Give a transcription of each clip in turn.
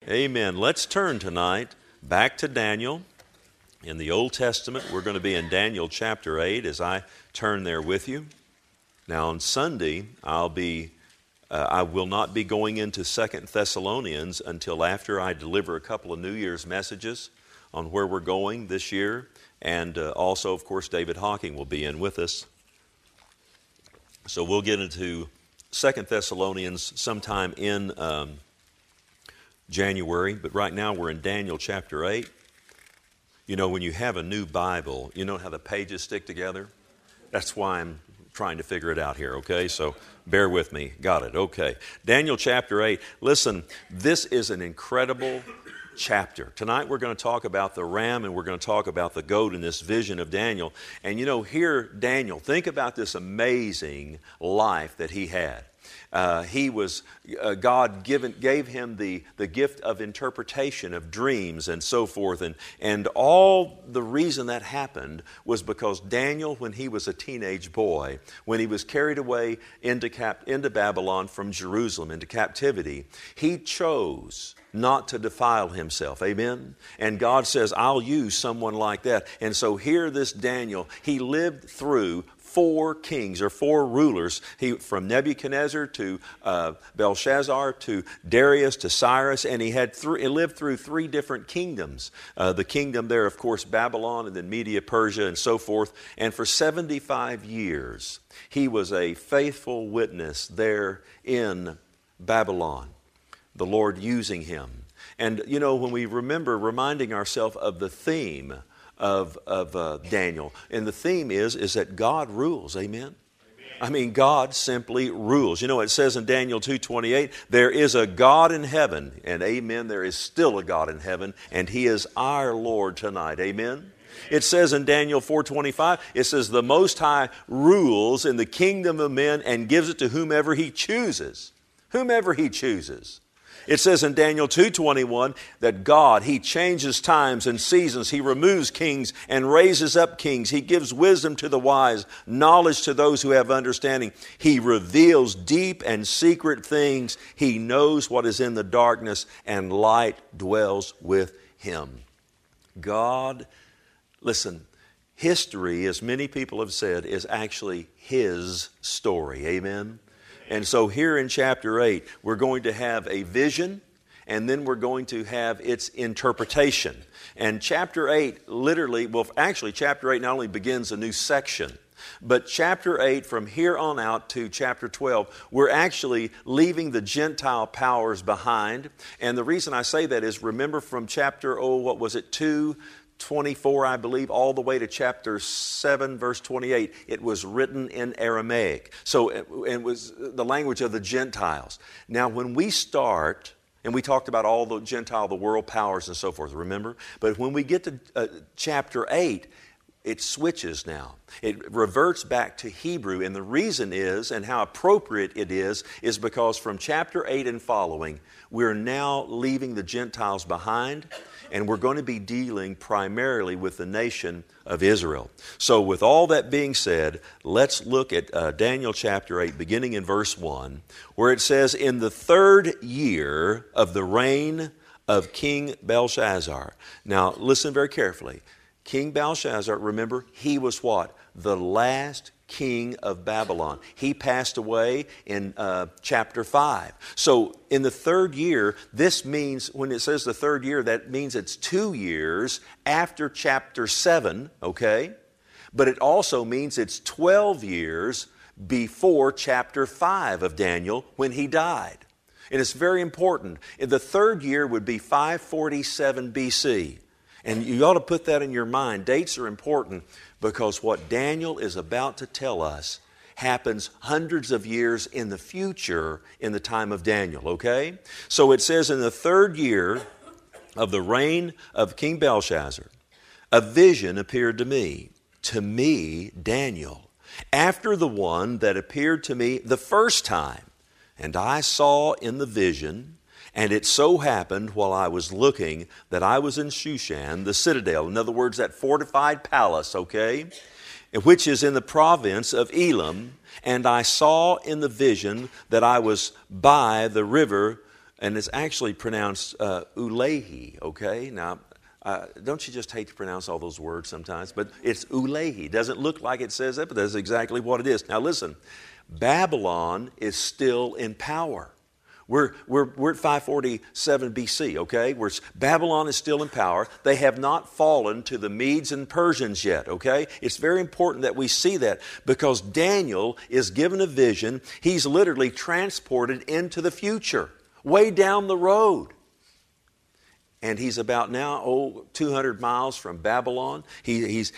Amen. Let's turn tonight back to Daniel. In the Old Testament, we're going to be in Daniel chapter 8 as I turn there with you. Now on Sunday, I will not be going into 2 Thessalonians until after I deliver a couple of New Year's messages on where we're going this year. And also, of course, David Hawking will be in with us. So we'll get into 2 Thessalonians sometime in January. But right now we're in Daniel chapter 8. You know, when you have a new Bible, you know how the pages stick together? That's why I'm trying to figure it out here, okay? So bear with me. Got it, okay. Daniel chapter 8. Listen, this is an incredible chapter. Tonight we're going to talk about the ram and we're going to talk about the goat in this vision of Daniel. And you know, here Daniel, think about this amazing life that he had. God gave him the gift of interpretation of dreams and so forth. And all the reason that happened was because Daniel, when he was a teenage boy, when he was carried away into Babylon from Jerusalem, into captivity, he chose not to defile himself. Amen? And God says, I'll use someone like that. And so here this Daniel, he lived through 4 kings or 4 rulers, from Nebuchadnezzar to Belshazzar to Darius to Cyrus, and he lived through 3 different kingdoms. The kingdom there, of course, Babylon, and then Media, Persia, and so forth. And for 75 years, he was a faithful witness there in Babylon, the Lord using him. And, you know, when we reminding ourselves of the theme of Daniel. And the theme is that God rules. Amen? I mean, God simply rules. You know, it says in Daniel 2:28, there is a God in heaven. And amen, there is still a God in heaven. And He is our Lord tonight. Amen? It says in Daniel 4:25, it says, the Most High rules in the kingdom of men and gives it to whomever He chooses. Whomever He chooses. It says in Daniel 2:21 that God, He changes times and seasons. He removes kings and raises up kings. He gives wisdom to the wise, knowledge to those who have understanding. He reveals deep and secret things. He knows what is in the darkness, and light dwells with Him. God, listen, history, as many people have said, is actually His story. Amen? And so here in chapter 8, we're going to have a vision, and then we're going to have its interpretation. And chapter 8 chapter 8 not only begins a new section, but chapter 8, from here on out to chapter 12, we're actually leaving the Gentile powers behind. And the reason I say that is, remember from chapter, 2:24, I believe, all the way to chapter 7, verse 28, it was written in Aramaic. So it was the language of the Gentiles. Now, when we start, and we talked about all the the world powers and so forth, remember? But when we get to chapter 8, it switches now. It reverts back to Hebrew, and the reason is, and how appropriate it is because from chapter 8 and following, we're now leaving the Gentiles behind, and we're going to be dealing primarily with the nation of Israel. So with all that being said, let's look at Daniel chapter 8, beginning in verse 1, where it says, in the 3rd year of the reign of King Belshazzar. Now, listen very carefully. King Belshazzar, remember, he was what? The last king of Babylon. He passed away in chapter 5. So in the 3rd year, this means, when it says the 3rd year, that means it's 2 years after chapter 7, okay? But it also means it's 12 years before chapter 5 of Daniel when he died. And it's very important. The 3rd year would be 547 BC. And you ought to put that in your mind. Dates are important because what Daniel is about to tell us happens hundreds of years in the future in the time of Daniel, okay? So it says, in the 3rd year of the reign of King Belshazzar, a vision appeared to me, Daniel, after the one that appeared to me the first time. And I saw in the vision, and it so happened while I was looking that I was in Shushan, the citadel. In other words, that fortified palace, okay, which is in the province of Elam. And I saw in the vision that I was by the river and it's actually pronounced Ulehi, okay? Now, don't you just hate to pronounce all those words sometimes? But it's Ulehi. Doesn't look like it says that, but that's exactly what it is. Now listen, Babylon is still in power. We're at 547 BC, okay? Babylon is still in power. They have not fallen to the Medes and Persians yet, okay? It's very important that we see that because Daniel is given a vision. He's literally transported into the future, way down the road. And he's about now 200 miles from Babylon. He's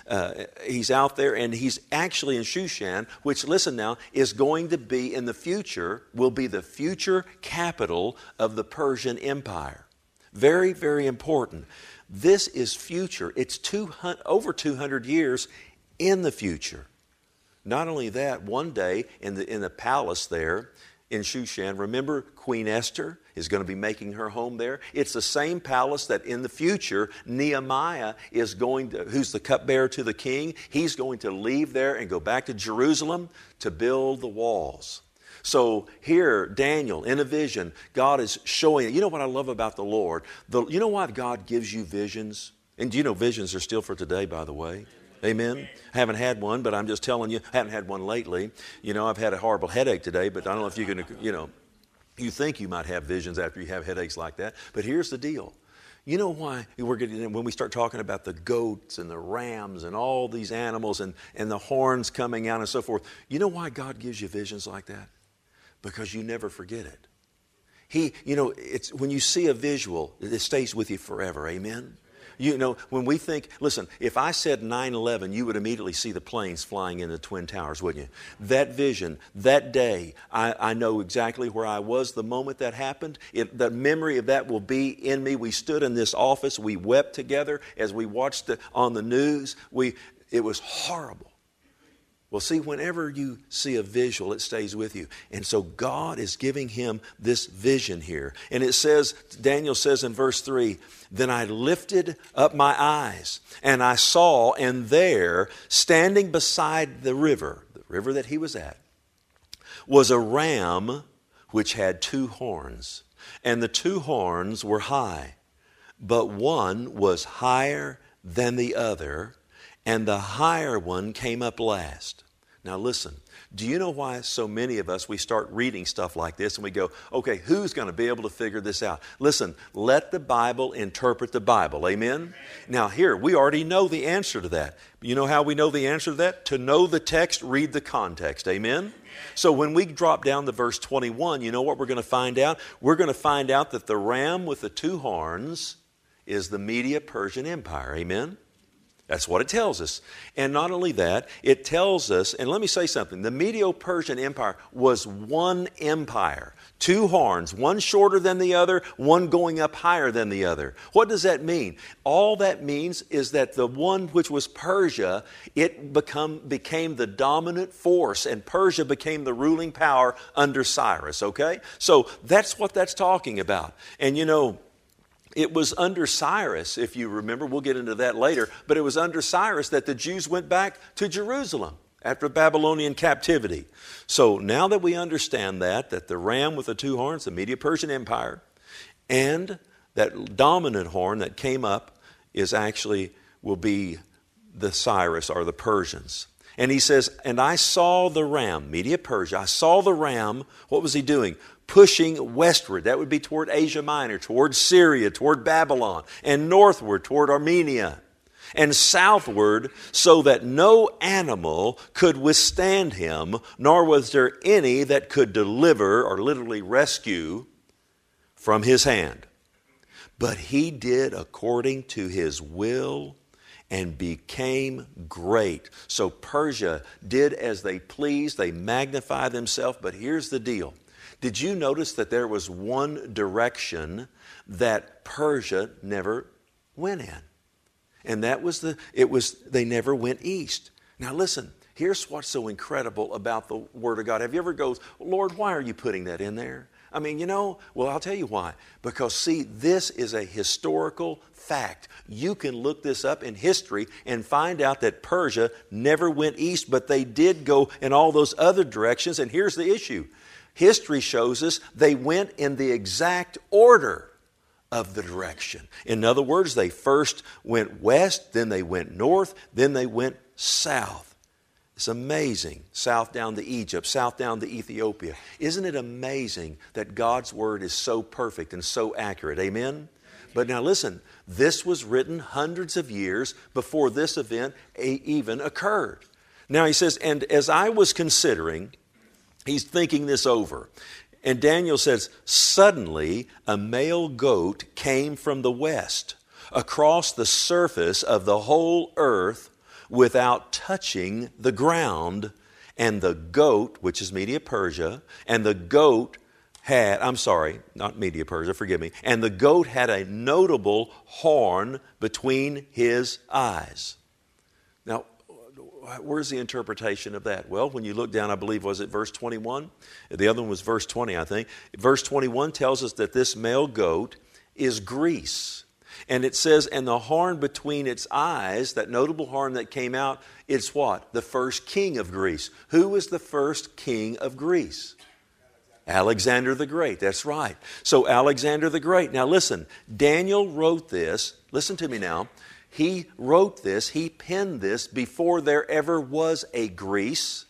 out there, and he's actually in Shushan, which, listen now, is going to be in the future, will be the future capital of the Persian Empire. Very, very important. This is future. It's over 200 years in the future. Not only that, one day in the palace there in Shushan, remember Queen Esther is going to be making her home there. It's the same palace that in the future Nehemiah is going to, who's the cupbearer to the king, he's going to leave there and go back to Jerusalem to build the walls. So here, Daniel, in a vision, God is showing it. You know what I love about the Lord? You know why God gives you visions? And do you know visions are still for today, by the way? Amen. I haven't had one, but I'm just telling you, I haven't had one lately. You know, I've had a horrible headache today, but I don't know if you can, you think you might have visions after you have headaches like that. But here's the deal. You know why when we start talking about the goats and the rams and all these animals and the horns coming out and so forth, you know why God gives you visions like that? Because you never forget it. It's when you see a visual, it stays with you forever. Amen. You know, when we think, listen, if I said 9/11, you would immediately see the planes flying into the Twin Towers, wouldn't you? That vision, that day, I know exactly where I was the moment that happened. The memory of that will be in me. We stood in this office. We wept together as we watched on the news. It was horrible. Well, see, whenever you see a visual, it stays with you. And so God is giving him this vision here. And it says, Daniel says in verse 3, "Then I lifted up my eyes, and I saw, and there, standing beside the river that he was at, was a ram which had 2 horns. And the 2 horns were high, but one was higher than the other, and the higher one came up last." Now listen, do you know why so many of us, we start reading stuff like this and we go, okay, who's going to be able to figure this out? Listen, let the Bible interpret the Bible. Amen? Now here, we already know the answer to that. You know how we know the answer to that? To know the text, read the context. Amen? So when we drop down to verse 21, you know what we're going to find out? We're going to find out that the ram with the 2 horns is the Medo-Persian Empire. Amen? That's what it tells us. And not only that, it tells us, and let me say something, the Medo-Persian Empire was one empire. 2 horns, one shorter than the other, one going up higher than the other. What does that mean? All that means is that the one which was Persia, it became the dominant force, and Persia became the ruling power under Cyrus, okay? So that's what that's talking about. And you know, it was under Cyrus, if you remember, we'll get into that later, but it was under Cyrus that the Jews went back to Jerusalem after Babylonian captivity. So now that we understand that the ram with the 2 horns, the Medo-Persian Empire, and that dominant horn that came up will be the Cyrus or the Persians. And he says, "And I saw the ram," Medo-Persia, I saw the ram, what was he doing? Pushing westward. That would be toward Asia Minor, toward Syria, toward Babylon, and northward toward Armenia, and southward, so that no animal could withstand him, nor was there any that could deliver or literally rescue from his hand. But he did according to his will and became great. So Persia did as they pleased. They magnified themselves. But here's the deal. Did you notice that there was one direction that Persia never went in? And that was they never went east. Now listen, here's what's so incredible about the Word of God. Have you ever go, "Lord, why are you putting that in there?" I mean, well, I'll tell you why. Because see, this is a historical fact. You can look this up in history and find out that Persia never went east, but they did go in all those other directions. And here's the issue. history shows us they went in the exact order of the direction. In other words, they first went west, then they went north, then they went south. It's amazing. South down to Egypt, south down to Ethiopia. Isn't it amazing that God's Word is so perfect and so accurate? Amen? But now listen, this was written hundreds of years before this event even occurred. Now he says, and as I was considering, he's thinking this over. And Daniel says, suddenly a male goat came from the west across the surface of the whole earth without touching the ground. And the goat, which is Media Persia, and the goat had, I'm sorry, not Media Persia, forgive me, and the goat had a notable horn between his eyes. Now, where's the interpretation of that? Well, when you look down, I believe, was it verse 21? The other one was verse 20, I think. Verse 21 tells us that this male goat is Greece. And it says, and the horn between its eyes, that notable horn that came out, it's what? The first king of Greece. Who was the first king of Greece? Alexander the Great. That's right. So Alexander the Great. Now listen, Daniel wrote this. Listen to me now. He wrote this, he penned this before there ever was a Greece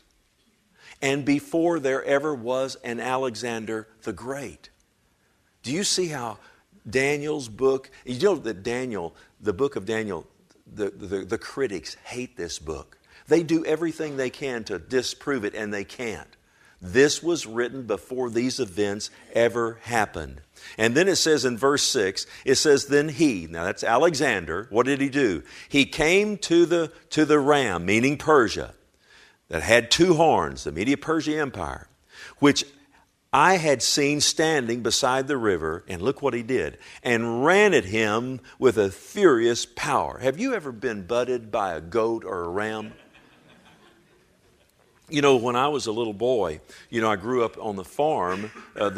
and before there ever was an Alexander the Great. Do you see how Daniel's book, you know that Daniel, the book of Daniel, the critics hate this book. They do everything they can to disprove it, and they can't. This was written before these events ever happened. And then it says in verse 6, it says, then he, now that's Alexander, what did he do? He came to the ram, meaning Persia, that had two horns, the Media-Persia Empire, which I had seen standing beside the river, and look what he did, and ran at him with a furious power. Have you ever been butted by a goat or a ram? You know, when I was a little boy, you know, I grew up on the farm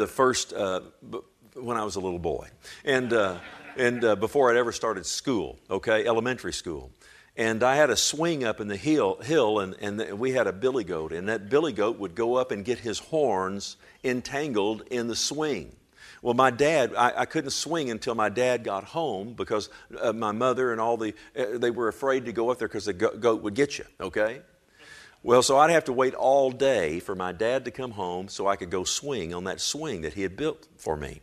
when I was a little boy. And before I'd ever started school, okay, elementary school. And I had a swing up in the hill and we had a billy goat. And that billy goat would go up and get his horns entangled in the swing. Well, my dad, I couldn't swing until my dad got home because my mother and they were afraid to go up there because the goat would get you, okay? Well, so I'd have to wait all day for my dad to come home so I could go swing on that swing that he had built for me.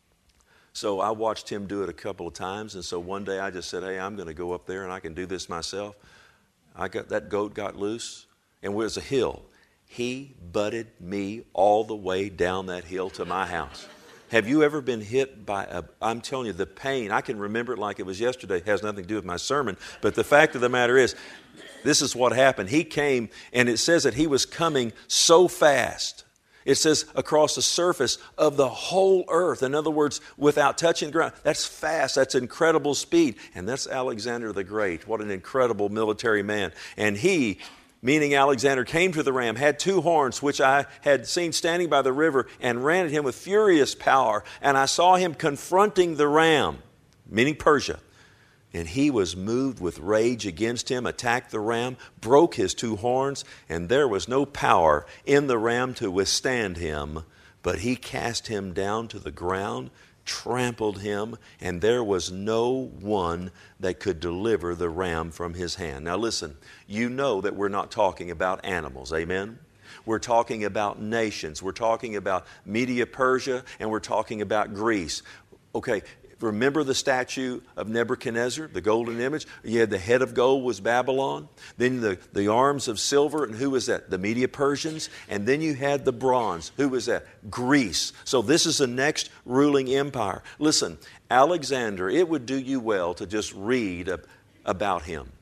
So I watched him do it a couple of times, and so one day I just said, hey, I'm going to go up there and I can do this myself. That goat got loose, and it was a hill. He butted me all the way down that hill to my house. Have you ever been hit by I'm telling you, the pain, I can remember it like it was yesterday. It has nothing to do with my sermon, but the fact of the matter is, this is what happened. He came, and it says that he was coming so fast. It says across the surface of the whole earth. In other words, without touching the ground. That's fast. That's incredible speed. And that's Alexander the Great. What an incredible military man. And he, meaning Alexander, came to the ram, had two horns, which I had seen standing by the river, and ran at him with furious power. And I saw him confronting the ram, meaning Persia. And he was moved with rage against him, attacked the ram, broke his two horns, and there was no power in the ram to withstand him. But he cast him down to the ground, trampled him, and there was no one that could deliver the ram from his hand. Now listen, you know that we're not talking about animals, amen? We're talking about nations. We're talking about Media Persia, and we're talking about Greece. Okay, remember the statue of Nebuchadnezzar, the golden image? You had the head of gold was Babylon. Then the arms of silver, and who was that? The Media Persians. And then you had the bronze. Who was that? Greece. So this is the next ruling empire. Listen, Alexander, it would do you well to just read about him.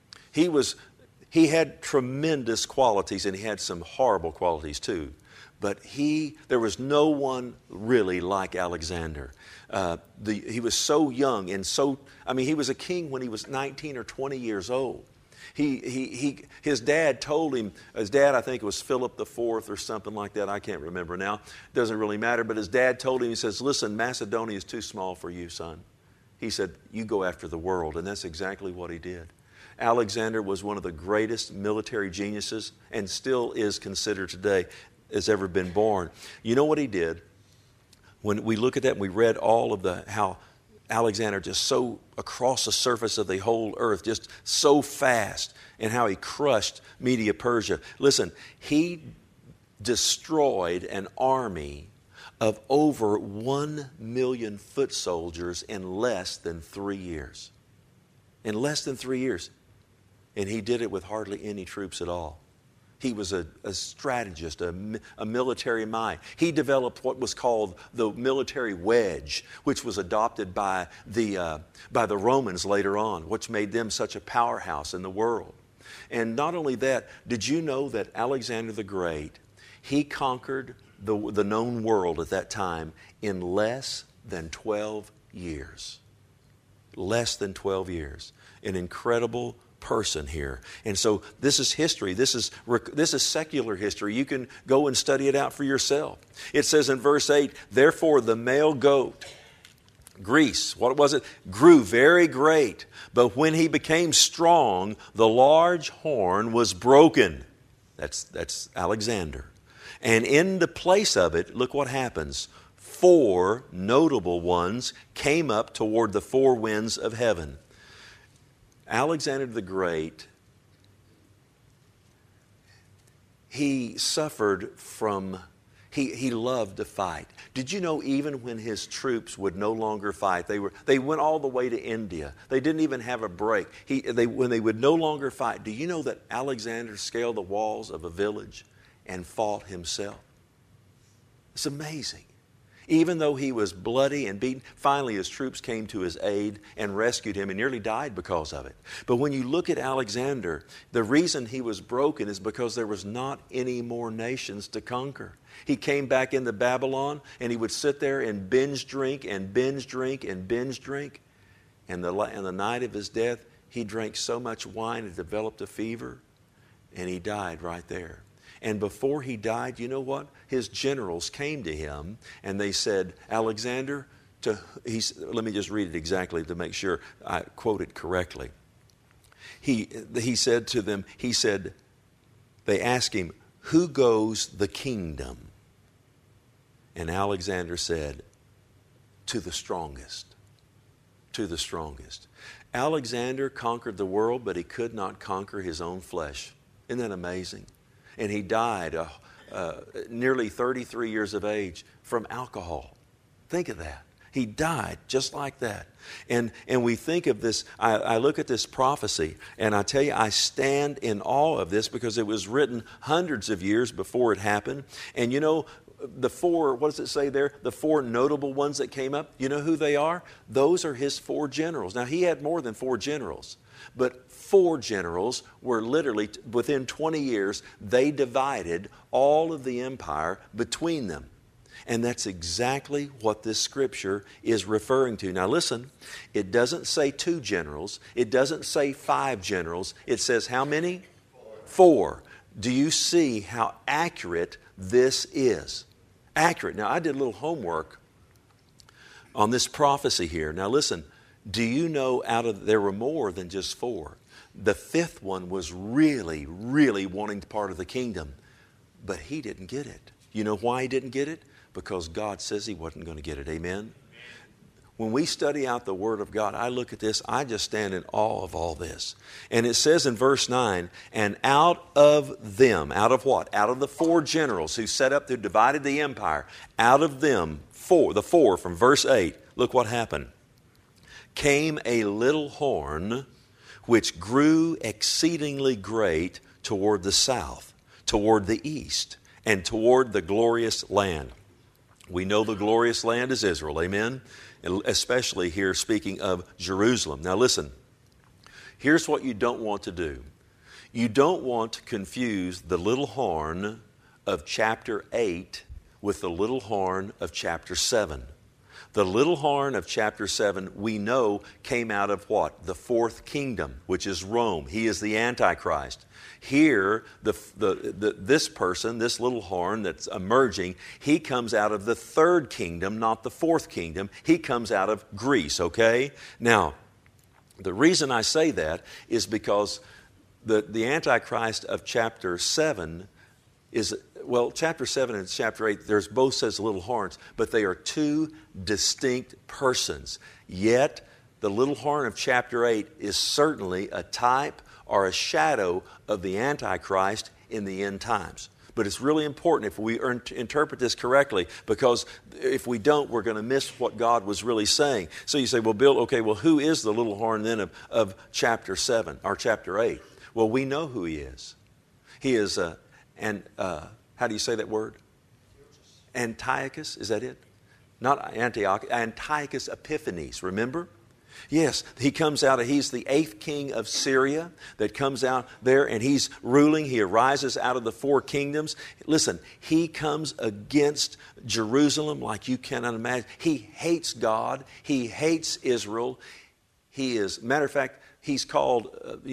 He had tremendous qualities, and he had some horrible qualities too. But there was no one really like Alexander. He was so young and he was a king when he was 19 or 20 years old. His dad told him, I think it was Philip IV or something like that, I can't remember now, doesn't really matter, but his dad told him, he says, listen, Macedonia is too small for you, son. He said, you go after the world, and that's exactly what he did. Alexander was one of the greatest military geniuses and still is considered today. has ever been born. You know what he did? When we look at that and we read all of how Alexander just so across the surface of the whole earth, just so fast, and how he crushed Media Persia. Listen, he destroyed an army of over 1 million foot soldiers in less than 3 years. In less than 3 years. And he did it with hardly any troops at all. He was a strategist, a military mind. He developed what was called the military wedge, which was adopted by the Romans later on, which made them such a powerhouse in the world. And not only that, did you know that Alexander the Great, he conquered the known world at that time in less than 12 years. Less than 12 years. An incredible person here. And so this is history. This is secular history. You can go and study it out for yourself. It says in verse 8, therefore the male goat, Greece, what was it? Grew very great. But when he became strong, the large horn was broken. That's Alexander. And in the place of it, look what happens. 4 notable ones came up toward the 4 winds of heaven. Alexander the Great, he suffered from, he loved to fight. Did you know even when his troops would no longer fight, they went all the way to India. They didn't even have a break. When they would no longer fight, do you know that Alexander scaled the walls of a village and fought himself? It's amazing. Even though he was bloody and beaten, finally his troops came to his aid and rescued him and nearly died because of it. But when you look at Alexander, the reason he was broken is because there was not any more nations to conquer. He came back into Babylon and he would sit there and binge drink and binge drink and binge drink. And the night of his death, he drank so much wine and developed a fever and he died right there. And before he died, you know what? His generals came to him and they said, Alexander, let me just read it exactly to make sure I quote it correctly. He said to them, they asked him, who goes the kingdom? And Alexander said, to the strongest. To the strongest. Alexander conquered the world, but he could not conquer his own flesh. Isn't that amazing? And he died nearly 33 years of age from alcohol. Think of that. He died just like that. And we think of this, I look at this prophecy, and I tell you, I stand in awe of this because it was written hundreds of years before it happened. And you know, the 4, what does it say there? The 4 notable ones that came up, you know who they are? Those are his 4 generals. Now, he had more than 4 generals. But 4 generals were literally, within 20 years, they divided all of the empire between them. And that's exactly what this scripture is referring to. Now listen, it doesn't say 2 generals. It doesn't say 5 generals. It says how many? 4. Do you see how accurate this is? Accurate. Now I did a little homework on this prophecy here. Now listen, do you know there were more than just 4? The 5th one was really, really wanting part of the kingdom. But he didn't get it. You know why he didn't get it? Because God says he wasn't going to get it. Amen? When we study out the Word of God, I look at this, I just stand in awe of all this. And it says in verse 9, and out of them, out of what? Out of the 4 generals who divided the empire, out of them, the 4 from verse 8, look what happened. Came a little horn which grew exceedingly great toward the south, toward the east, and toward the glorious land. We know the glorious land is Israel, amen? And especially here speaking of Jerusalem. Now listen, here's what you don't want to do. You don't want to confuse the little horn of chapter 8 with the little horn of chapter 7. The little horn of chapter 7, we know, came out of what? The 4th kingdom, which is Rome. He is the Antichrist. Here, this person, this little horn that's emerging, he comes out of the 3rd kingdom, not the 4th kingdom. He comes out of Greece, okay? Now, the reason I say that is because the Antichrist of chapter 7 Well, chapter 7 and chapter 8, there's both says little horns, but they are two distinct persons. Yet, the little horn of chapter 8 is certainly a type or a shadow of the Antichrist in the end times. But it's really important if we interpret this correctly, because if we don't, we're going to miss what God was really saying. So you say, well, Bill, okay, well, who is the little horn then of chapter 7 or chapter 8? Well, we know who he is. He is, how do you say that word? Antiochus, is that it? Not Antioch, Antiochus Epiphanes, remember? Yes, he comes out, he's the 8th king of Syria that comes out there and he's ruling. He arises out of the 4 kingdoms. Listen, he comes against Jerusalem like you cannot imagine. He hates God. He hates Israel. He is, matter of fact, he's called,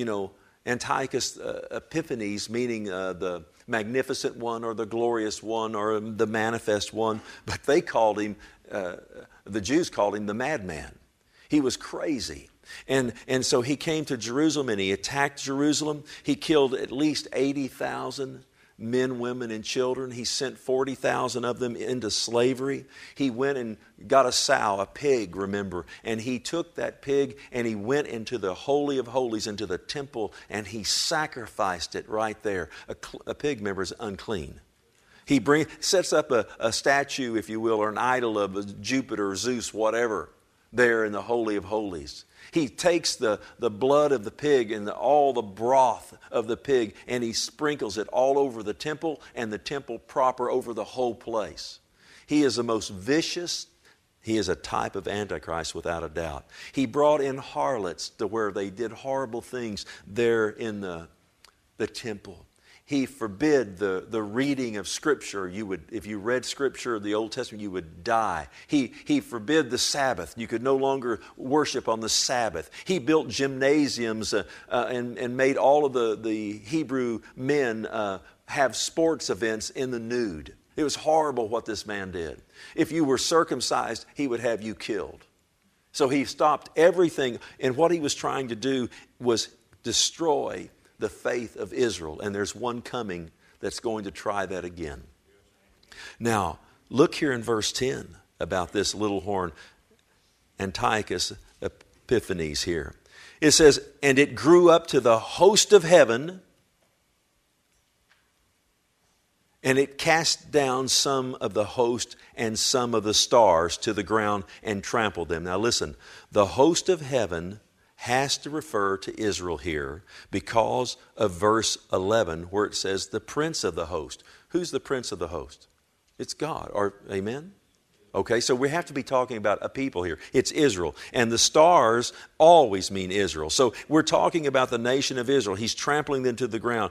Antiochus Epiphanes, meaning the magnificent one or the glorious one or the manifest one. But they called him, the Jews called him the madman. He was crazy. And so he came to Jerusalem and he attacked Jerusalem. He killed at least 80,000 men, women, and children. He sent 40,000 of them into slavery. He went and got a sow, a pig, remember, and he took that pig and he went into the Holy of Holies, into the temple, and he sacrificed it right there. A pig, remember, is unclean. He sets up a statue, if you will, or an idol of Jupiter, Zeus, whatever, there in the Holy of Holies. He takes the blood of the pig and all the broth of the pig and he sprinkles it all over the temple and the temple proper, over the whole place. He is the most vicious. He is a type of Antichrist without a doubt. He brought in harlots to where they did horrible things there in the temple. He forbid the reading of Scripture. If you read Scripture, the Old Testament, you would die. He forbid the Sabbath. You could no longer worship on the Sabbath. He built gymnasiums and made all of the Hebrew men have sports events in the nude. It was horrible what this man did. If you were circumcised, he would have you killed. So he stopped everything, and what he was trying to do was destroy the faith of Israel, and there's one coming that's going to try that again. Now, look here in verse 10 about this little horn, Antiochus Epiphanes here. It says, and it grew up to the host of heaven, and it cast down some of the host and some of the stars to the ground and trampled them. Now listen, the host of heaven has to refer to Israel here because of verse 11 where it says the prince of the host. Who's the prince of the host? It's God. Amen? Okay, so we have to be talking about a people here. It's Israel. And the stars always mean Israel. So we're talking about the nation of Israel. He's trampling them to the ground.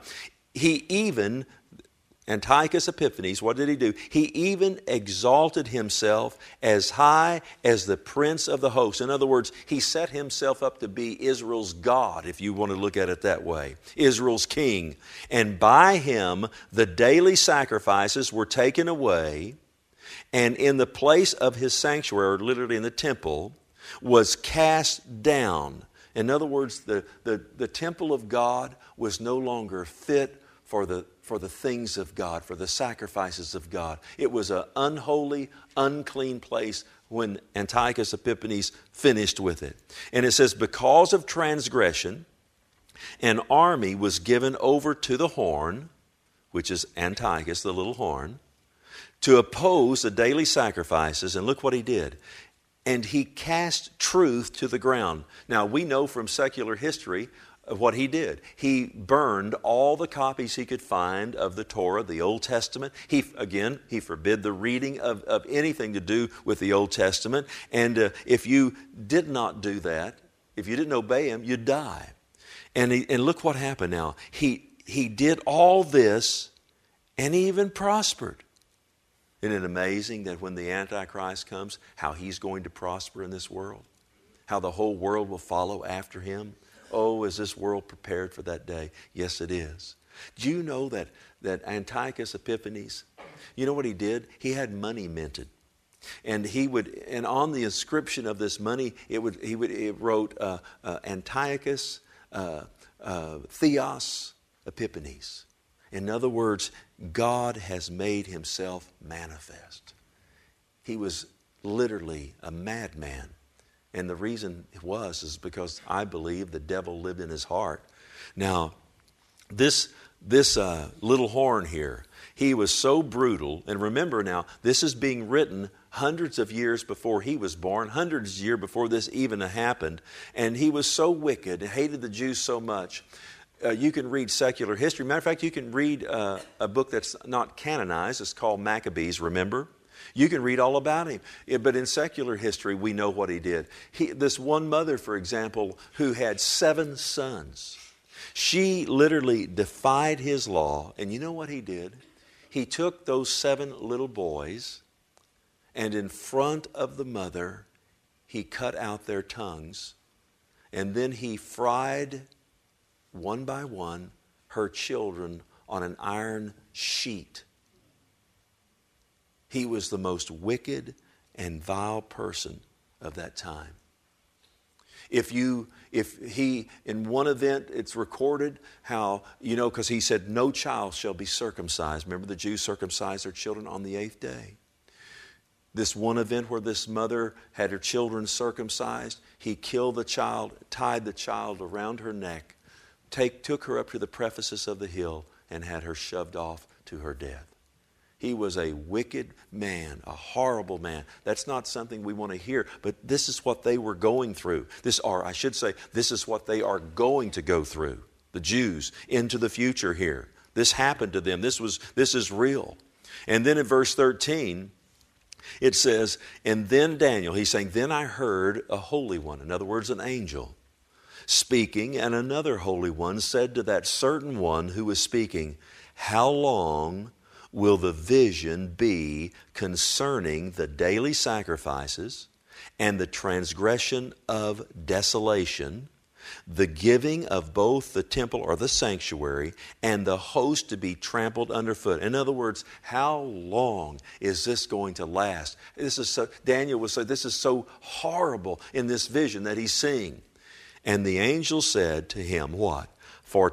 Antiochus Epiphanes, what did he do? He even exalted himself as high as the prince of the host. In other words, he set himself up to be Israel's God, if you want to look at it that way. Israel's king. And by him, the daily sacrifices were taken away, and in the place of his sanctuary, literally in the temple, was cast down. In other words, the temple of God was no longer fit for the things of God, for the sacrifices of God. It was an unholy, unclean place when Antiochus Epiphanes finished with it. And it says, because of transgression, an army was given over to the horn, which is Antiochus, the little horn, to oppose the daily sacrifices. And look what he did. And he cast truth to the ground. Now, we know from secular history of what he did. He burned all the copies he could find of the Torah, the Old Testament. He forbid the reading of anything to do with the Old Testament. And if you did not do that, if you didn't obey him, you'd die. And look what happened now. He did all this, and he even prospered. Isn't it amazing that when the Antichrist comes, how he's going to prosper in this world? How the whole world will follow after him? Oh, is this world prepared for that day? Yes, it is. Do you know that Antiochus Epiphanes, you know what he did? He had money minted. And on the inscription of this money, it wrote Antiochus Theos Epiphanes. In other words, God has made himself manifest. He was literally a madman. And the reason it was is because I believe the devil lived in his heart. Now, this little horn here, he was so brutal. And remember now, this is being written hundreds of years before he was born, hundreds of years before this even happened. And he was so wicked, hated the Jews so much. You can read secular history. Matter of fact, you can read a book that's not canonized. It's called Maccabees, remember? You can read all about him. But in secular history, we know what he did. This one mother, for example, who had 7 sons, she literally defied his law. And you know what he did? He took those 7 little boys, and in front of the mother, he cut out their tongues. And then he fried, one by one, her children on an iron sheet. He was the most wicked and vile person of that time. If he, in one event, it's recorded how, because he said, no child shall be circumcised. Remember, the Jews circumcised their children on the 8th day. This one event where this mother had her children circumcised, he killed the child, tied the child around her neck, took her up to the precipice of the hill, and had her shoved off to her death. He was a wicked man, a horrible man. That's not something we want to hear, but this is what they were going through. This is what they are going to go through, the Jews, into the future here. This happened to them. This is real. And then in verse 13, it says, and then Daniel, he's saying, then I heard a holy one, in other words, an angel, speaking, and another holy one said to that certain one who was speaking, how long will the vision be concerning the daily sacrifices and the transgression of desolation, the giving of both the temple or the sanctuary and the host to be trampled underfoot? In other words, how long is this going to last? Daniel was saying, this is so horrible in this vision that he's seeing. And the angel said to him, what? For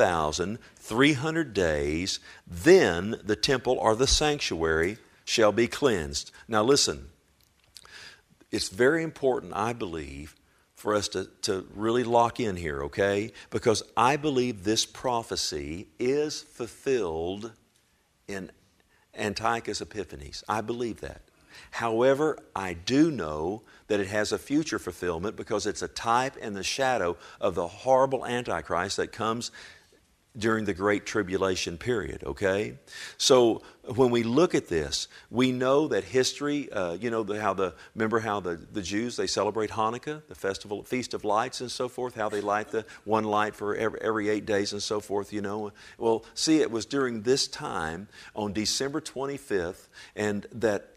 2,300 days, then the temple or the sanctuary shall be cleansed. Now listen, it's very important, I believe, for us to really lock in here, okay? Because I believe this prophecy is fulfilled in Antiochus Epiphanes. I believe that. However, I do know that it has a future fulfillment because it's a type and the shadow of the horrible Antichrist that comes during the Great Tribulation period, okay? So when we look at this, we know that history, remember how the Jews, they celebrate Hanukkah, the Feast of Lights and so forth, how they light the one light for every 8 days and so forth, Well, see, it was during this time on December 25th, and that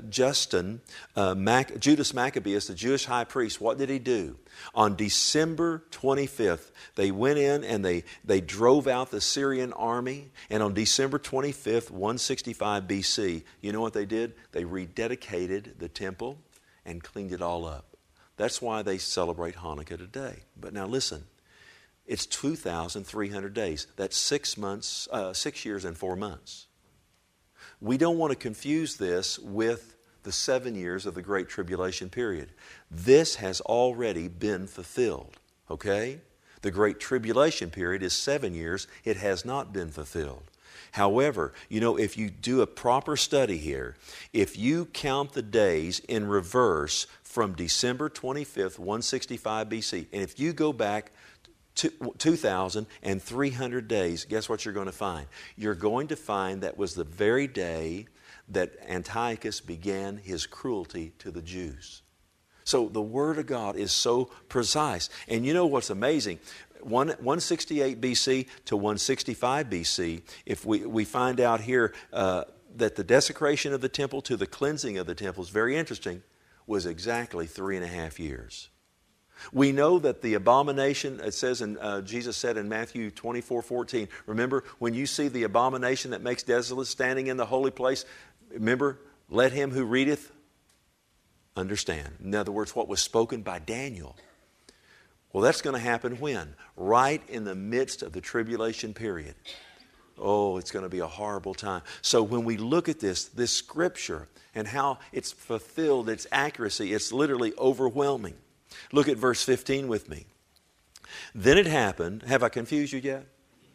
Judas Maccabeus, the Jewish high priest, what did he do? On December 25th, they went in and they drove out the Syrian army. And on December 25th, 165 BC, you know what they did? They rededicated the temple and cleaned it all up. That's why they celebrate Hanukkah today. But now listen, it's 2,300 days. That's 6 years and 4 months. We don't want to confuse this with the 7 years of the Great Tribulation period. This has already been fulfilled, okay? The Great Tribulation period is 7 years. It has not been fulfilled. However, if you do a proper study here, if you count the days in reverse from December 25th, 165 BC, and if you go back 2,300 days, guess what you're going to find? You're going to find that was the very day that Antiochus began his cruelty to the Jews. So the Word of God is so precise. And you know what's amazing? 168 BC to 165 BC, if we find out here that the desecration of the temple to the cleansing of the temple is very interesting, was exactly 3.5 years. We know that the abomination, it says Jesus said in Matthew 24:14, remember, when you see the abomination that makes desolate standing in the holy place, remember, let him who readeth understand. In other words, what was spoken by Daniel. Well, that's going to happen when? Right in the midst of the tribulation period. Oh, it's going to be a horrible time. So when we look at this scripture and how it's fulfilled, its accuracy, it's literally overwhelming. Look at verse 15 with me. Then it happened. Have I confused you yet?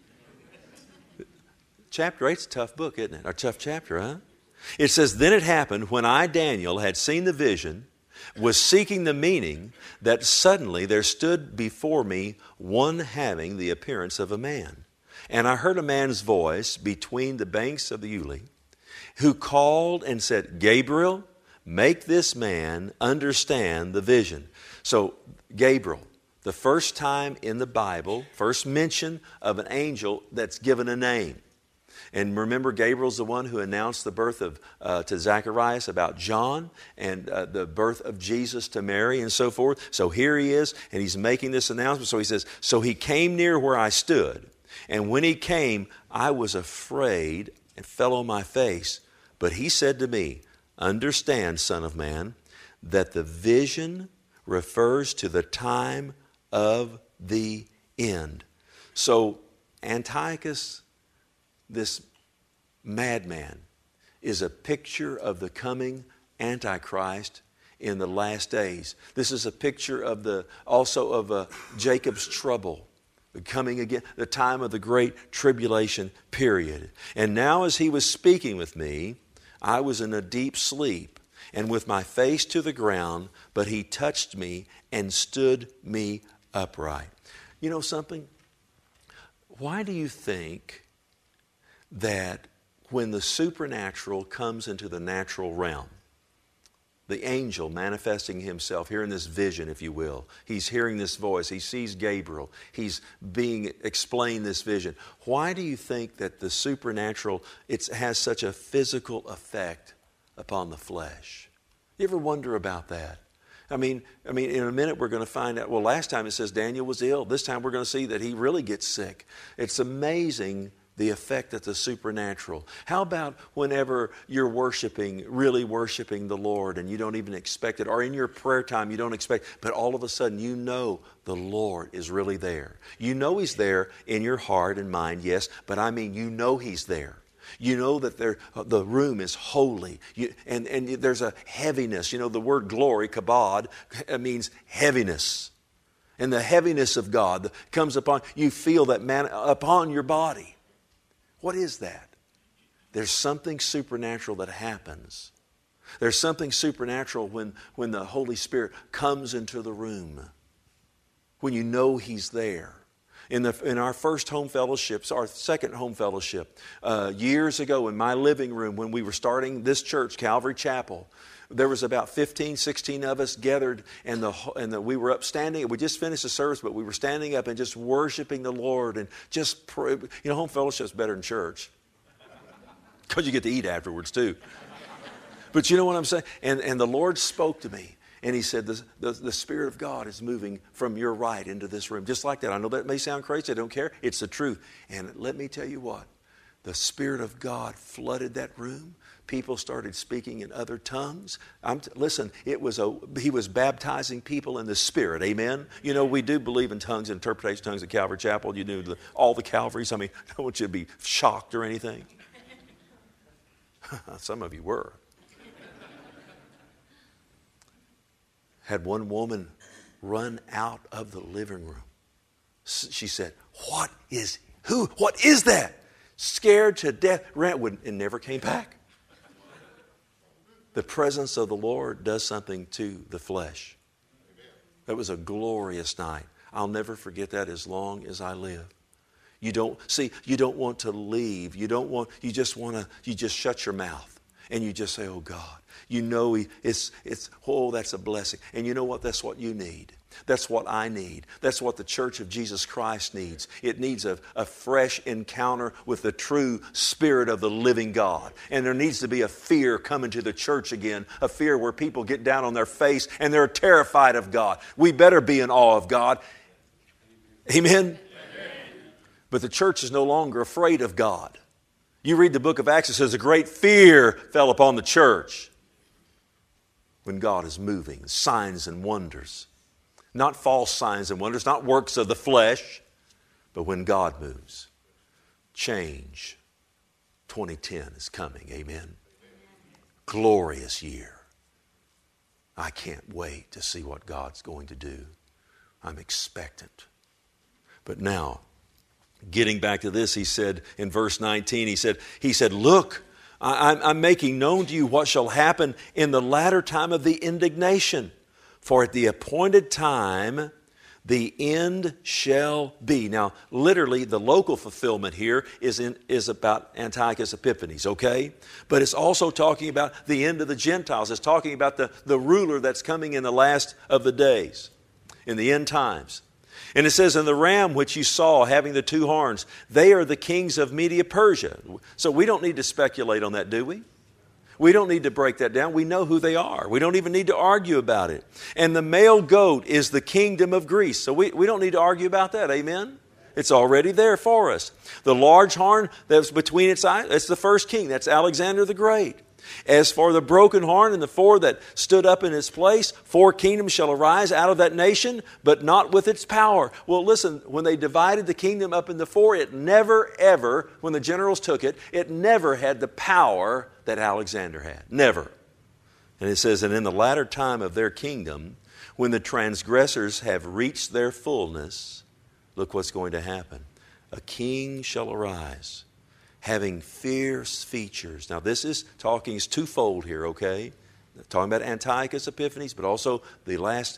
Chapter 8's a tough book, isn't it? Or tough chapter, huh? It says, then it happened when I, Daniel, had seen the vision, was seeking the meaning, that suddenly there stood before me one having the appearance of a man. And I heard a man's voice between the banks of the Uli, who called and said, Gabriel, make this man understand the vision. So, Gabriel, the first time in the Bible, first mention of an angel that's given a name. And remember, Gabriel's the one who announced the birth of to Zacharias about John, and the birth of Jesus to Mary and so forth. So here he is, and he's making this announcement. So he says, so he came near where I stood. And when he came, I was afraid and fell on my face. But he said to me, understand, Son of Man, that the vision refers to the time of the end. So Antiochus, this madman, is a picture of the coming Antichrist in the last days. This is a picture of also of Jacob's trouble, the coming again, the time of the great tribulation period. And now as he was speaking with me, I was in a deep sleep and with my face to the ground, but he touched me and stood me upright. You know something? Why do you think that when the supernatural comes into the natural realm, the angel manifesting himself here in this vision, if you will, he's hearing this voice, he sees Gabriel, he's being explained this vision. Why do you think that the supernatural, it has such a physical effect upon the flesh? You ever wonder about that? I mean, in a minute we're going to find out. Well, last time it says Daniel was ill. This time we're going to see that he really gets sick. It's amazing the effect of the supernatural. How about whenever you're really worshiping the Lord, and you don't even expect it, or in your prayer time you don't expect, but all of a sudden you know the Lord is really there. You know He's there in your heart and mind, yes, but I mean you know He's there. You know that the room is holy, and there's a heaviness. You know, the word glory, kabod, means heaviness. And the heaviness of God comes upon, you feel that upon your body. What is that? There's something supernatural that happens. There's something supernatural when the Holy Spirit comes into the room, when you know He's there. In our first home fellowships, our second home fellowship, years ago in my living room when we were starting this church, Calvary Chapel, there was about 15, 16 of us gathered, and we were up standing. We just finished the service, but we were standing up and just worshiping the Lord and just pray. You know, home fellowship's better than church because you get to eat afterwards too. But you know what I'm saying? And the Lord spoke to me. And He said, the Spirit of God is moving from your right into this room. Just like that. I know that may sound crazy. I don't care. It's the truth. And let me tell you what. The Spirit of God flooded that room. People started speaking in other tongues. Listen, He was baptizing people in the Spirit. Amen? You know, we do believe in tongues, interpretation of tongues at Calvary Chapel. You knew all the Calvaries. I mean, I don't want you to be shocked or anything. Some of you were. Had one woman run out of the living room. She said, what is that? Scared to death, ran and never came back. The presence of the Lord does something to the flesh. That was a glorious night. I'll never forget that as long as I live. You don't want to leave. You just shut your mouth. And you just say, oh God, you know that's a blessing. And you know what? That's what you need. That's what I need. That's what the Church of Jesus Christ needs. It needs a fresh encounter with the true Spirit of the living God. And there needs to be a fear coming to the church again, a fear where people get down on their face and they're terrified of God. We better be in awe of God. Amen? But the church is no longer afraid of God. You read the book of Acts, it says a great fear fell upon the church when God is moving, signs and wonders. Not false signs and wonders, not works of the flesh, but when God moves. Change 2010 is coming. Amen. Glorious year. I can't wait to see what God's going to do. I'm expectant. But now, getting back to this, he said in verse 19, he said, look, I'm making known to you what shall happen in the latter time of the indignation. For at the appointed time, the end shall be. Now, literally, the local fulfillment here is about Antiochus Epiphanes, okay? But it's also talking about the end of the Gentiles. It's talking about the ruler that's coming in the last of the days, in the end times. And it says, and the ram which you saw having the two horns, they are the kings of Media Persia. So we don't need to speculate on that, do we? We don't need to break that down. We know who they are. We don't even need to argue about it. And the male goat is the kingdom of Greece. So we don't need to argue about that. Amen? It's already there for us. The large horn that's between its eyes, that's the first king. That's Alexander the Great. As for the broken horn and the four that stood up in its place, 4 kingdoms shall arise out of that nation, but not with its power. Well, listen, when they divided the kingdom up into 4, it never, ever, when the generals took it, it never had the power that Alexander had. Never. And it says, and in the latter time of their kingdom, when the transgressors have reached their fullness, look what's going to happen. A king shall arise, having fierce features. Now this is twofold here, okay? Talking about Antiochus Epiphanes, but also the last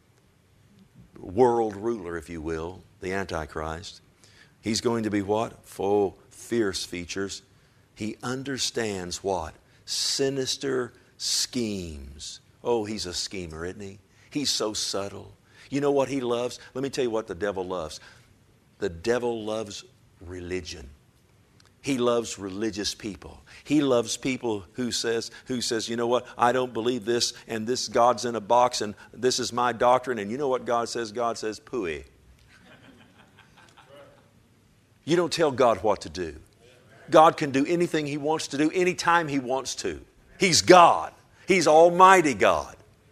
world ruler, if you will, the Antichrist. He's going to be what? Full, fierce features. He understands what? Sinister schemes. Oh, he's a schemer, isn't he? He's so subtle. You know what he loves? Let me tell you what the devil loves. The devil loves religion. He loves religious people. He loves people who says, you know what, I don't believe this, and this God's in a box, and this is my doctrine, and you know what God says? God says, pooey. You don't tell God what to do. God can do anything He wants to do, anytime He wants to. He's God. He's Almighty God.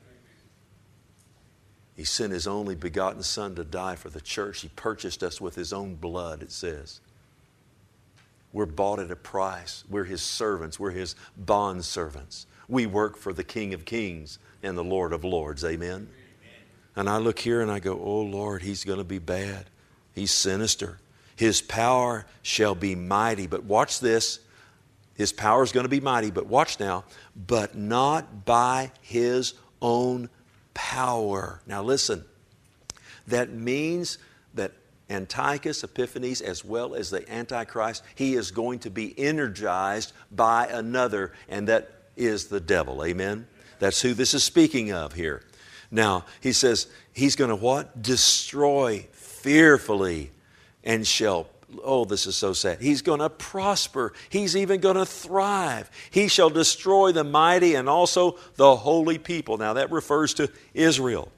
He sent His only begotten Son to die for the church. He purchased us with His own blood, it says. We're bought at a price. We're His servants. We're His bond servants. We work for the King of Kings and the Lord of Lords. Amen? And I look here and I go, oh Lord, He's going to be bad. He's sinister. His power shall be mighty. But watch this. His power is going to be mighty. But watch now. But not by His own power. Now listen. That means that Antiochus Epiphanes, as well as the Antichrist, he is going to be energized by another, and that is the devil. Amen? That's who this is speaking of here. Now, he says he's going to what? Destroy fearfully and shall, oh, this is so sad. He's going to prosper. He's even going to thrive. He shall destroy the mighty and also the holy people. Now, that refers to Israel.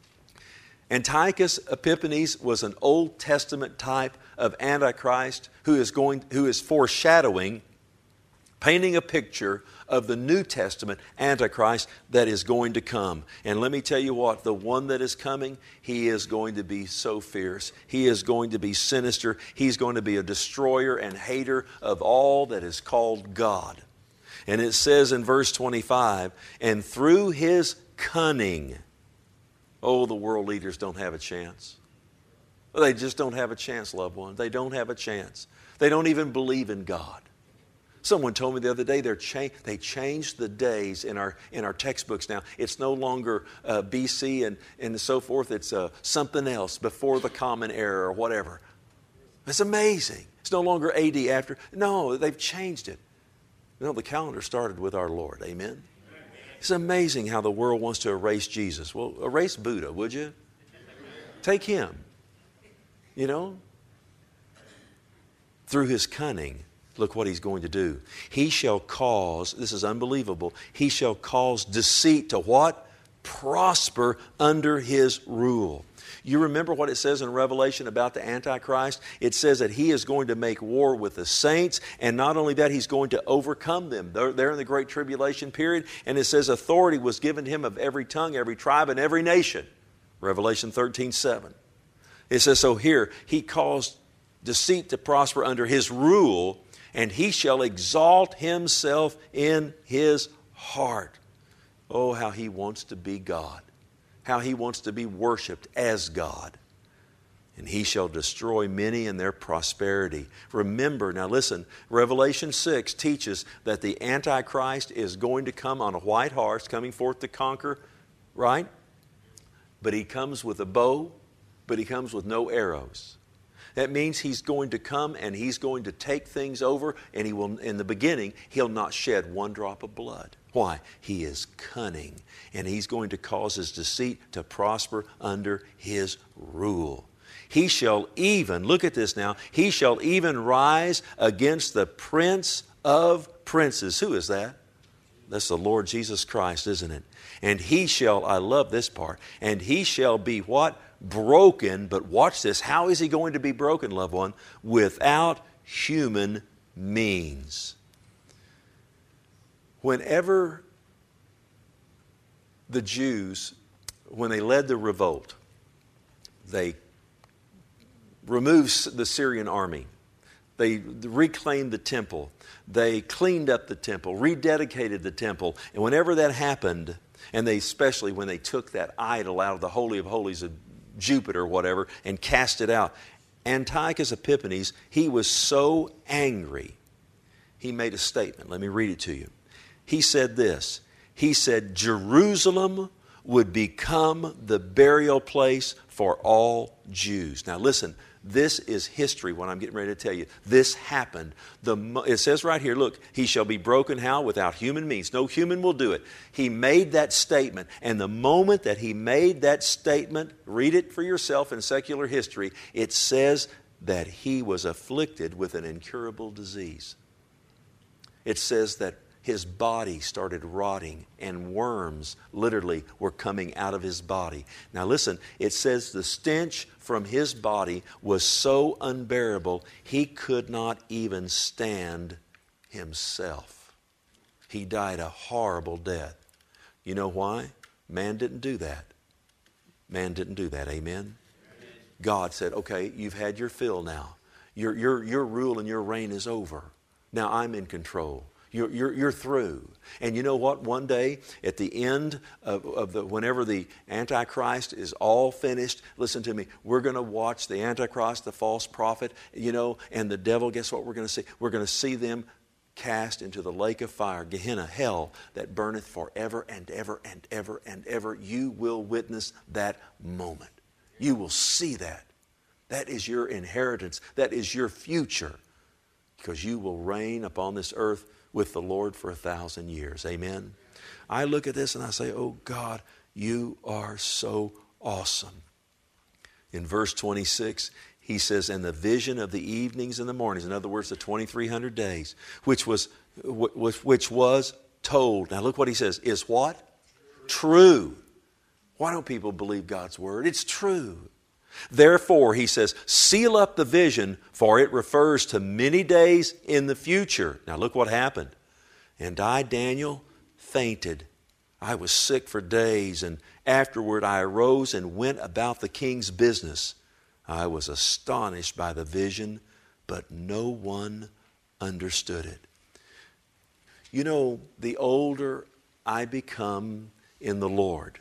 Antiochus Epiphanes was an Old Testament type of Antichrist who is foreshadowing, painting a picture of the New Testament Antichrist that is going to come. And let me tell you what, the one that is coming, he is going to be so fierce. He is going to be sinister. He's going to be a destroyer and hater of all that is called God. And it says in verse 25, and through his cunning, oh, the world leaders don't have a chance. They just don't have a chance, loved ones. They don't have a chance. They don't even believe in God. Someone told me the other day they changed the days in our textbooks now. It's no longer BC and so forth. It's something else, before the common era or whatever. It's amazing. It's no longer AD after. No, they've changed it. You know, the calendar started with our Lord. Amen? It's amazing how the world wants to erase Jesus. Well, erase Buddha, would you? Take him. You know? Through his cunning, look what he's going to do. He shall cause, this is unbelievable, he shall cause deceit to what? Prosper under his rule. You remember what it says in Revelation about the Antichrist? It says that he is going to make war with the saints, and not only that, he's going to overcome them. They're in the Great Tribulation period, and it says authority was given to him of every tongue, every tribe, and every nation. Revelation 13:7. It says, so here, he caused deceit to prosper under his rule, and he shall exalt himself in his heart. Oh, how he wants to be God. How he wants to be worshiped as God. And he shall destroy many in their prosperity. Remember, now listen, Revelation 6 teaches that the Antichrist is going to come on a white horse, coming forth to conquer, right? But he comes with a bow, but he comes with no arrows. That means he's going to come and he's going to take things over, and he will, in the beginning, he'll not shed one drop of blood. Why? He is cunning, and he's going to cause his deceit to prosper under his rule. He shall even, look at this now, he shall even rise against the Prince of Princes. Who is that? That's the Lord Jesus Christ, isn't it? And he shall, I love this part, and he shall be what? Broken. But watch this. How is he going to be broken, loved one? Without human means. Whenever the Jews, when they led the revolt, they removed the Syrian army. They reclaimed the temple. They cleaned up the temple, rededicated the temple. And whenever that happened, and they especially when they took that idol out of the Holy of Holies of Jupiter or whatever and cast it out, Antiochus Epiphanes, he was so angry, he made a statement. Let me read it to you. He said this. He said, Jerusalem would become the burial place for all Jews. Now listen, this is history, what I'm getting ready to tell you. This happened. It says right here, look, he shall be broken how? Without human means. No human will do it. He made that statement. And the moment that he made that statement, read it for yourself in secular history, it says that he was afflicted with an incurable disease. It says that his body started rotting and worms literally were coming out of his body. Now listen, it says the stench from his body was so unbearable he could not even stand himself. He died a horrible death. You know why? Man didn't do that. Man didn't do that. Amen? God said, okay, you've had your fill now. Your rule and your reign is over. Now I'm in control. You're through. And you know what? One day, at the end of whenever the Antichrist is all finished, listen to me, we're going to watch the Antichrist, the false prophet, and the devil. Guess what we're going to see? We're going to see them cast into the lake of fire, Gehenna, hell, that burneth forever and ever and ever and ever. You will witness that moment. You will see that. That is your inheritance. That is your future. Because you will reign upon this earth with the Lord for 1,000 years. Amen? I look at this and I say, oh God, you are so awesome. In verse 26, he says, and the vision of the evenings and the mornings, in other words, the 2,300 days, which was told. Now look what he says, is what? True. Why don't people believe God's word? It's true. Therefore, he says, seal up the vision, for it refers to many days in the future. Now look what happened. And I, Daniel, fainted. I was sick for days, and afterward I arose and went about the king's business. I was astonished by the vision, but no one understood it. You know, the older I become in the Lord,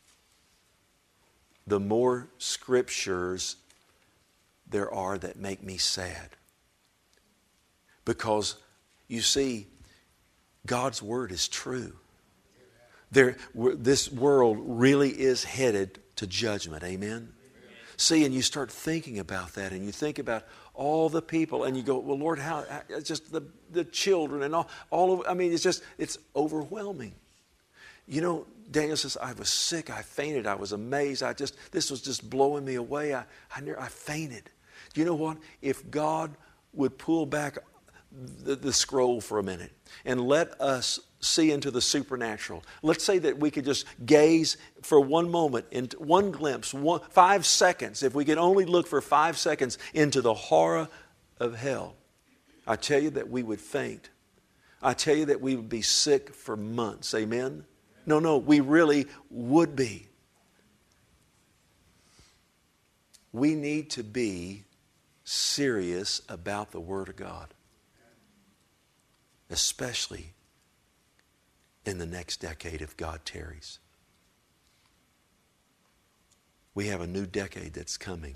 the more scriptures there are that make me sad. Because, you see, God's word is true. This world really is headed to judgment. Amen? See, and you start thinking about that, and you think about all the people, and you go, well, Lord, how just the children and all of, I mean, it's overwhelming. You know, Daniel says, I was sick, I fainted, I was amazed, this was just blowing me away, I fainted. Do you know what? If God would pull back the scroll for a minute and let us see into the supernatural. Let's say that we could just gaze for one moment, into one glimpse, 5 seconds, if we could only look for 5 seconds into the horror of hell. I tell you that we would faint. I tell you that we would be sick for months. Amen? No, we really would be. We need to be serious about the Word of God. especially in the next decade if God tarries. We have a new decade that's coming,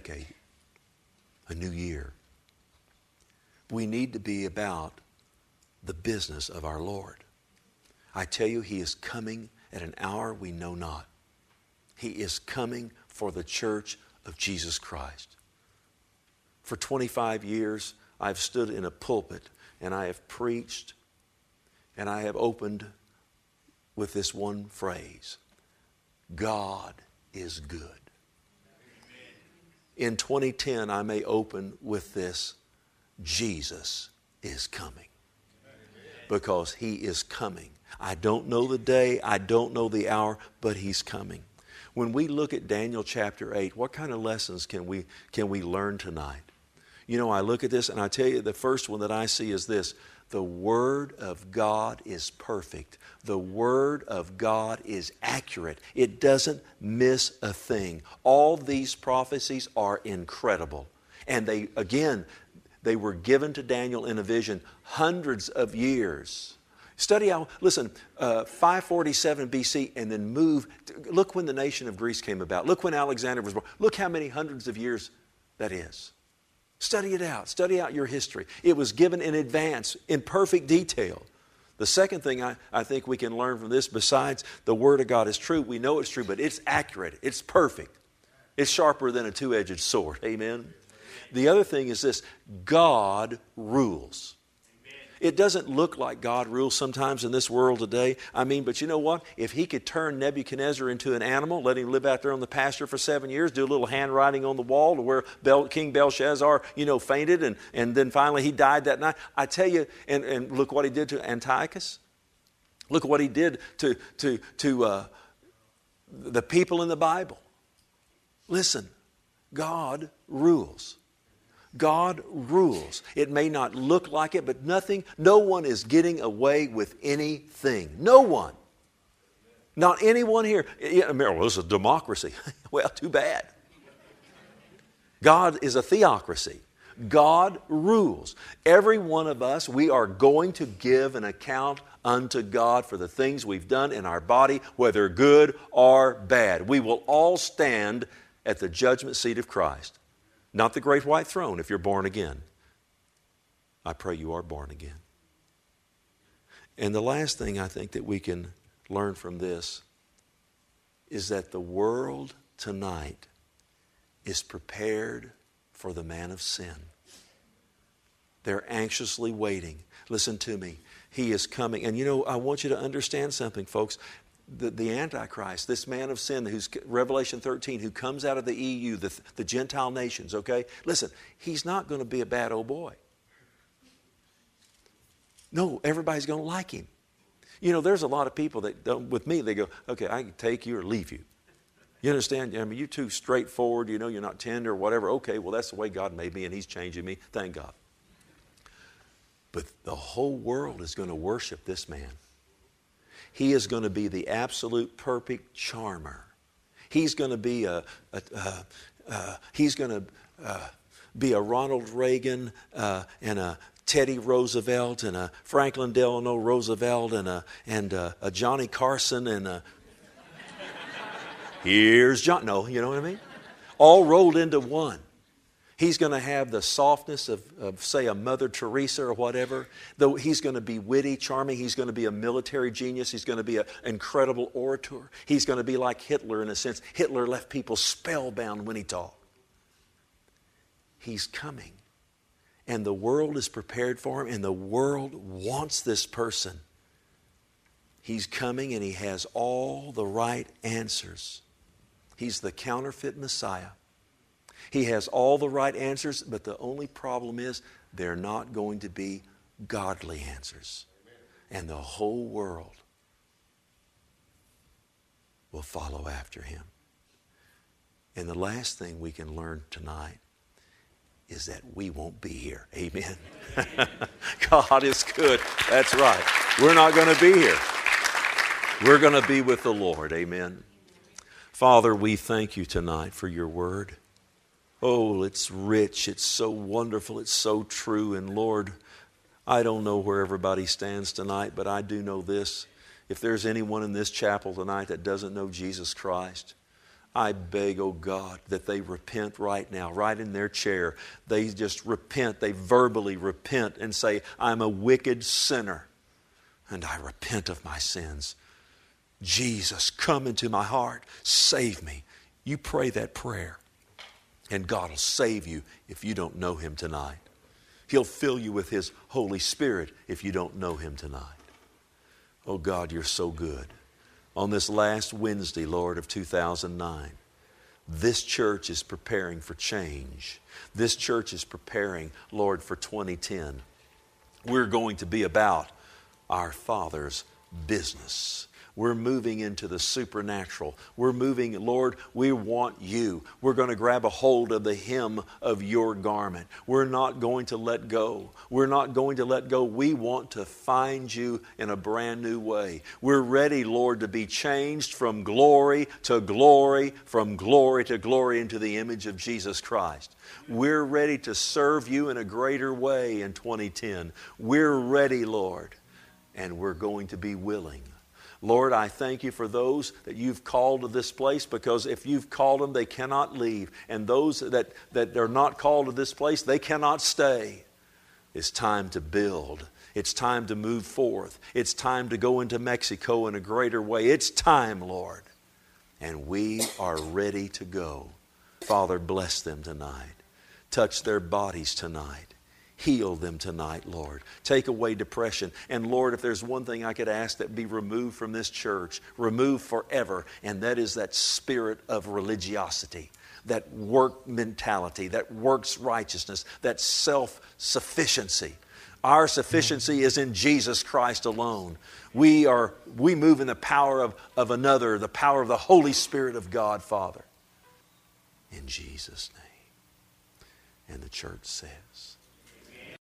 a new year. We need to be about the business of our Lord. I tell you, He is coming at an hour we know not. He is coming for the church of Jesus Christ. For 25 years, I've stood in a pulpit and I have preached and I have opened with this one phrase: God is good. In 2010, I may open with this: Jesus is coming. Because He is coming. I don't know the day, I don't know the hour, but He's coming. When we look at Daniel chapter 8, what kind of lessons can we learn tonight? You know, I look at this and I tell you the first one that I see is this: the Word of God is perfect. The Word of God is accurate. It doesn't miss a thing. All these prophecies are incredible. And they were given to Daniel in a vision hundreds of years. Study out, listen, 547 BC and then look when the nation of Greece came about. Look when Alexander was born. Look how many hundreds of years that is. Study it out. Study out your history. It was given in advance, in perfect detail. The second thing I think we can learn from this, besides the Word of God is true, we know it's true, but it's accurate. It's perfect. It's sharper than a two-edged sword. Amen? The other thing is this: God rules. It doesn't look like God rules sometimes in this world today. But you know what? If He could turn Nebuchadnezzar into an animal, let him live out there on the pasture for 7 years, do a little handwriting on the wall to where King Belshazzar, fainted, and then finally he died that night. I tell you, and look what he did to Antiochus. Look what he did to the people in the Bible. Listen, God rules. God rules. It may not look like it, but no one is getting away with anything. No one. Not anyone here. Well, this is a democracy. Well, too bad. God is a theocracy. God rules. Every one of us, we are going to give an account unto God for the things we've done in our body, whether good or bad. We will all stand at the judgment seat of Christ. Not the great white throne if you're born again. I pray you are born again. And the last thing I think that we can learn from this is that the world tonight is prepared for the man of sin. They're anxiously waiting. Listen to me. He is coming. And I want you to understand something, folks. The Antichrist, this man of sin, who's Revelation 13, who comes out of the EU, the Gentile nations, okay? Listen, he's not going to be a bad old boy. No, everybody's going to like him. There's a lot of people that don't, with me, they go, okay, I can take you or leave you. You understand? You're too straightforward, you're not tender or whatever. Okay, well, that's the way God made me and He's changing me. Thank God. But the whole world is going to worship this man. He is going to be the absolute perfect charmer. He's going to be a Ronald Reagan and a Teddy Roosevelt and a Franklin Delano Roosevelt and a Johnny Carson and a here's John. No, you know what I mean? All rolled into one. He's going to have the softness of, say, a Mother Teresa or whatever. Though he's going to be witty, charming. He's going to be a military genius. He's going to be an incredible orator. He's going to be like Hitler in a sense. Hitler left people spellbound when he talked. He's coming. And the world is prepared for him. And the world wants this person. He's coming and he has all the right answers. He's the counterfeit Messiah. He has all the right answers, but the only problem is they're not going to be godly answers. And the whole world will follow after him. And the last thing we can learn tonight is that we won't be here. Amen. God is good. That's right. We're not going to be here. We're going to be with the Lord. Amen. Father, we thank you tonight for your word. Oh, it's rich, it's so wonderful, it's so true. And Lord, I don't know where everybody stands tonight, but I do know this. If there's anyone in this chapel tonight that doesn't know Jesus Christ, I beg, oh God, that they repent right now, right in their chair. They just repent. They verbally repent and say, I'm a wicked sinner, and I repent of my sins. Jesus, come into my heart. Save me. You pray that prayer, and God will save you if you don't know Him tonight. He'll fill you with His Holy Spirit if you don't know Him tonight. Oh God, you're so good. On this last Wednesday, Lord, of 2009, this church is preparing for change. This church is preparing, Lord, for 2010. We're going to be about our Father's business. We're moving into the supernatural. We're moving, Lord, we want You. We're going to grab a hold of the hem of Your garment. We're not going to let go. We're not going to let go. We want to find You in a brand new way. We're ready, Lord, to be changed from glory to glory, from glory to glory into the image of Jesus Christ. We're ready to serve You in a greater way in 2010. We're ready, Lord, and we're going to be willing. Lord, I thank You for those that You've called to this place, because if You've called them, they cannot leave. And those that are not called to this place, they cannot stay. It's time to build. It's time to move forth. It's time to go into Mexico in a greater way. It's time, Lord. And we are ready to go. Father, bless them tonight. Touch their bodies tonight. Heal them tonight, Lord. Take away depression. And Lord, if there's one thing I could ask that be removed from this church, removed forever, and that is that spirit of religiosity, that work mentality, that works righteousness, that self-sufficiency. Our sufficiency is in Jesus Christ alone. We move in the power of another, the power of the Holy Spirit of God, Father. In Jesus' name. And the church says...